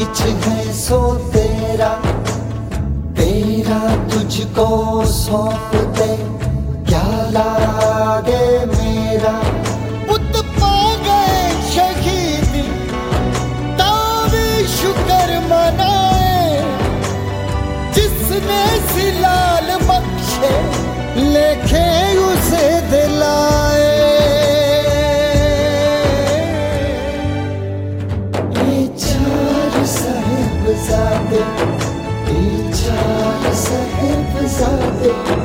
किछ है सो तेरा, तेरा तुझको सौंप दे, क्या लागे मेरा। पुत पा गए शहीदी, तावी शुक्र मनाए, जिसने सिलाल बख्शे, लेखे उसे दिलाए। ये चार साहिबजादे, ये चार साहिबजादे,